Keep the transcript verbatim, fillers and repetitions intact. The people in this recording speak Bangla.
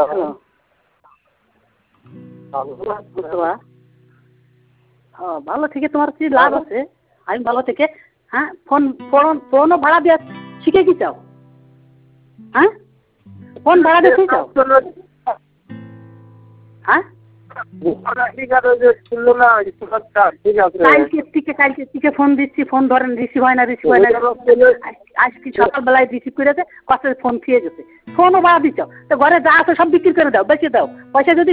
হ্যালো হ্যাঁ ভালো থেকে তোমার কি লাভ আছে আমি ভালো থেকে হ্যাঁ ফোন ফোন ফোনও ভাড়া দিয়ে শিখে কি চাও হ্যাঁ ফোন ভাড়া দিয়ে শিখে চাও হ্যাঁ ফোন দিচ্ছি ফোন ধরেন রিসিভ হয় না রিসিভ হয় না আজকে সকালবেলায় রিসিভ করে কষ্ট ফোন খেয়ে গেছে ফোনও ভাড়া দিচ্ছ তো ঘরে যা আছে সব বিক্রি করে দাও বেঁচে দাও পয়সা যদি